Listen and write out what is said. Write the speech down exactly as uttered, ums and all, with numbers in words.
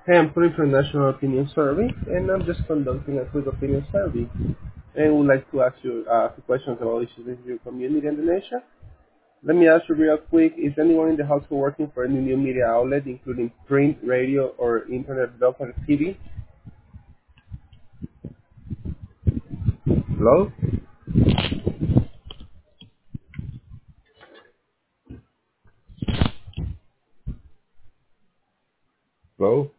Hey, I'm calling from National Opinion Survey, and I'm just conducting a quick opinion survey, and would like to ask you uh, a few questions about issues in your community and the nation. Let me ask you real quick: is anyone in the household working for any new media outlet, including print, radio, or internet development T V? Hello? Hello?